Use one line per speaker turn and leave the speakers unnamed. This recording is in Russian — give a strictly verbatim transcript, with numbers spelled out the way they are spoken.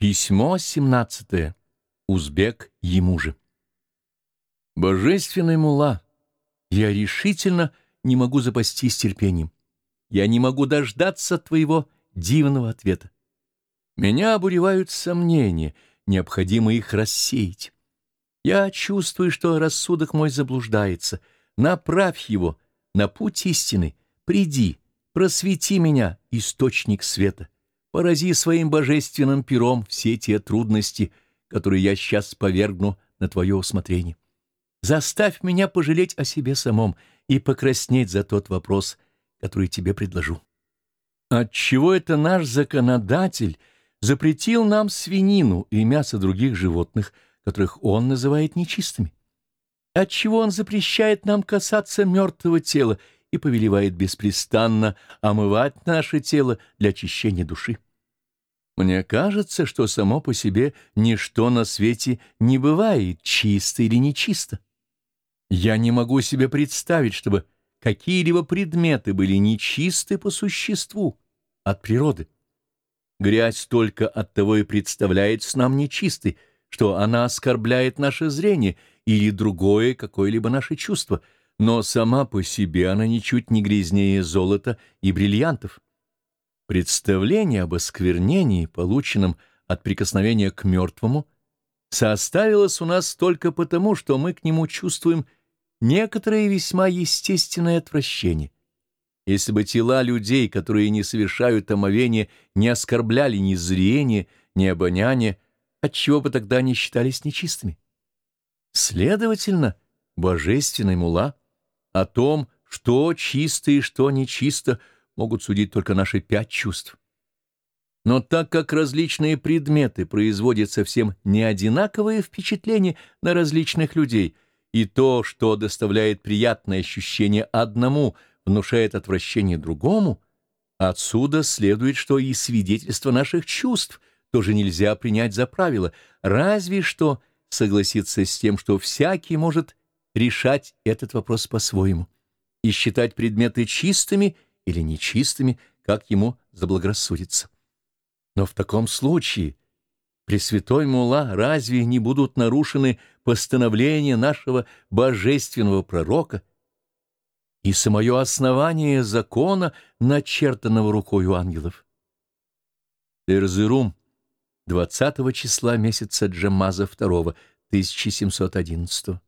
Письмо семнадцатое. Узбек ему же. Божественный мулла, я решительно не могу запастись терпением. Я не могу дождаться твоего дивного ответа. Меня обуревают сомнения, необходимо их рассеять. Я чувствую, что рассудок мой заблуждается. Направь его на путь истины. Приди, просвети меня, источник света. Порази своим божественным пером все те трудности, которые я сейчас повергну на твое усмотрение. Заставь меня пожалеть о себе самом и покраснеть за тот вопрос, который тебе предложу. Отчего это наш законодатель запретил нам свинину и мясо других животных, которых он называет нечистыми? Отчего он запрещает нам касаться мертвого тела и повелевает беспрестанно омывать наше тело для очищения души? Мне кажется, что само по себе ничто на свете не бывает чисто или нечисто. Я не могу себе представить, чтобы какие-либо предметы были нечисты по существу, от природы. Грязь только оттого и представляется нам нечистой, что она оскорбляет наше зрение или другое какое-либо наше чувство, но сама по себе она ничуть не грязнее золота и бриллиантов. Представление об осквернении, полученном от прикосновения к мертвому, составилось у нас только потому, что мы к нему чувствуем некоторое весьма естественное отвращение. Если бы тела людей, которые не совершают омовения, не оскорбляли ни зрение, ни обоняние, отчего бы тогда они считались нечистыми? Следовательно, божественный мулла о том, что чисто и что нечисто, могут судить только наши пять чувств. Но так как различные предметы производят совсем не одинаковые впечатления на различных людей, и то, что доставляет приятное ощущение одному, внушает отвращение другому, отсюда следует, что и свидетельство наших чувств тоже нельзя принять за правило, разве что согласиться с тем, что всякий может решать этот вопрос по-своему и считать предметы чистыми или нечистыми, как ему заблагорассудится. Но в таком случае, Пресвятой мулла, разве не будут нарушены постановления нашего божественного пророка и самое основание закона, начертанного рукою ангелов? Эрзерум, двадцатого числа месяца Джамаза второго, тысяча семьсот одиннадцатого.